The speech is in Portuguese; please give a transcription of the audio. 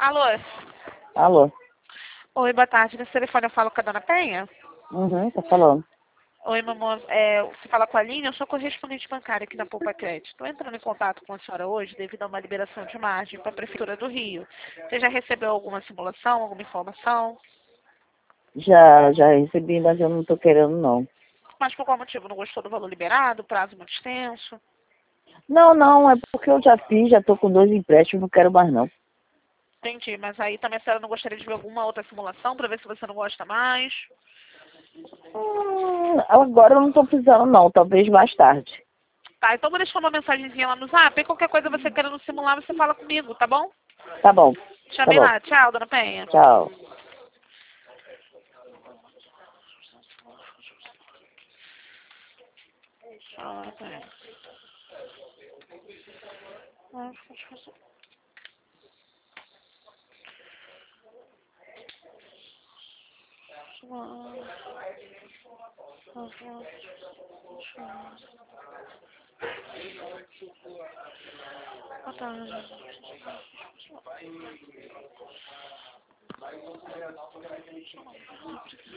Alô? Alô? Oi, boa tarde. Nesse telefone eu falo com a dona Penha? Tá falando. Oi, mamãe. Você fala com a Aline? Eu sou correspondente bancária aqui da Poupa Crédito. Estou entrando em contato com a senhora hoje devido a uma liberação de margem para a Prefeitura do Rio. Você já recebeu alguma simulação, alguma informação? Já recebi, mas eu não tô querendo, não. Mas por qual motivo? Não gostou do valor liberado? Prazo muito extenso? Não, é porque eu já fiz, já tô com 2 empréstimos, não quero mais, não. Entendi. Mas aí também a senhora não gostaria de ver alguma outra simulação para ver se você não gosta mais? Agora eu não tô precisando, não. Talvez mais tarde. Tá, então vou deixar uma mensagenzinha lá no Zap. E qualquer coisa você querendo simular, você fala comigo, tá bom? Tá bom. Tá Chamei bom. lá. Tchau, dona Penha. Tchau. Tchau, dona Penha. Boa tarde.